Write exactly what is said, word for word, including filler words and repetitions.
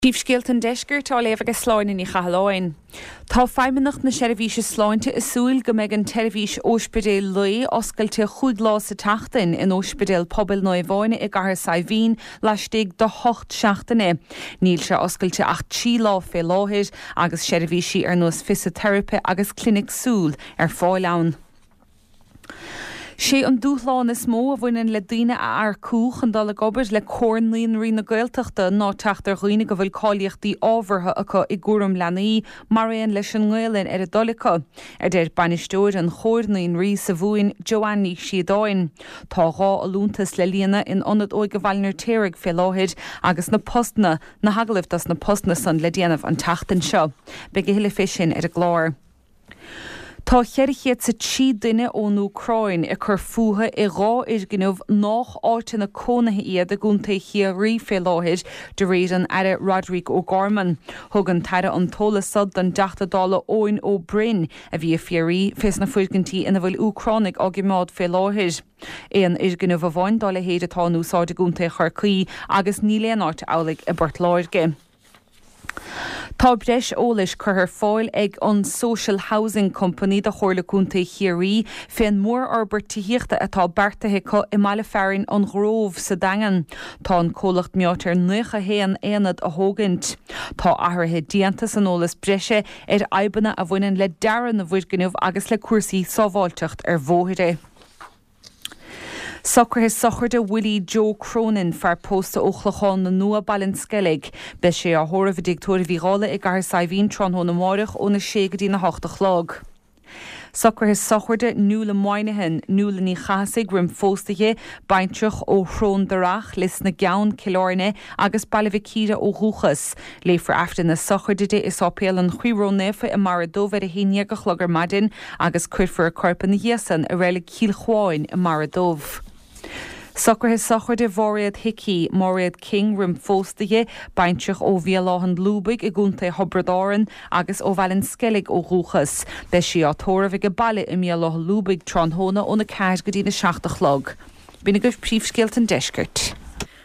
Díobscéalt an deisceir tá léamh agus sláin in í chathláin. Tá feimimenacht na seirbhíse sláinte is súil go mbeidh an televís Ospidéal Luí oscailte chuig lá sa teachtain in Ospidéal Pobal Nuaimhóine i gcathair Saibhín leistigh do hocht seachtaine. Níl se oscailte ach tí lá fé láthir agus seirbhísí ar nuas fisiotherapi agus clinic súl ar fáil ann. sé an dúthláin is mó a bhaineann le daoine a ar cúch an dala gobar le cóirnaíon rí na Gaeltachta ná teachtar roioine go bhfuil cáilíochtaí ábhartha acu i gcuireadh leanaí mar aon leis an ngáileán ar a dolacha. Ar deir bainisteoir an chóirnaíon rí sa bhuain Joanny Siadáin. Tá gá a lúntas le líana in ionad óig go bhhailnar téirigh fé láthir agus na postna na hagalibhtas na postna san le déanamh an teachtain seo. Be go hiile fé sin ar a gláir. Tá cheirichéad sa trí duine ón Úcráin i chur fuatha i rá is gninmh nach áit na cónathe iad a gúnta chiarí fé láthir de réad an aire Roderick O'Gorman. Thug an taire an tolasad den deachtadála óin ó Bryn a bhí a fiarí fés na fuilgantí ina bhfuil Ucránig á gimád fé láthir. Éan is gninmh a bhain dála héad atá núsáid a gúnta chuircaí agus níléon áit amhlaigh i burt láirge. Tá breis ólais chuthar fáil ag an Social Housing Company de chorlaúnta chiarí féin mór arbert tííochta atá bertathe chu i mala fearin an gróibh sa dagan. Tá an cólacht meátar nucha héan éanad a thógant. Tá athraithe dianta an ólas breise ar aibanna a bhaineann le dearan na bhuiid gninmh agus le cuasaí sábháilteacht ar bmhóithire. Soccer his sochar de Willie Joe Cronin far posta óchlachán na nua ballin skellig. Be sé a hóra bh digtóir bhírála i gcathair Saibhín tron na márach ó na ségadí na hochta chlog. Soccer his sochar de nula moinehin, nula ní chasig rim fóstathe, baintreach ó chrón darach, lis na gean kilórne agus ballivicíra ó húchas. Léifar after na sochar de is opéal an chuiró nefa i Maradó ver a héine go chlogar madin agus cuirfar a corpa na hiesan a réile cílchváin i Maradóv. Soccer his sochar de Mhóriad Hickey, Mhóriad King rim fóstathe, baintreach ó bhíoláhan lúbig i gúnta hobradáran agus ó bhhailin skellig ó rúchas. Be sí á tóramh go baile i míoláth lúbig tronhóna ó na ceis go dtí na seachta chlog. Bhí na goibh príomhscéalt an deisceart.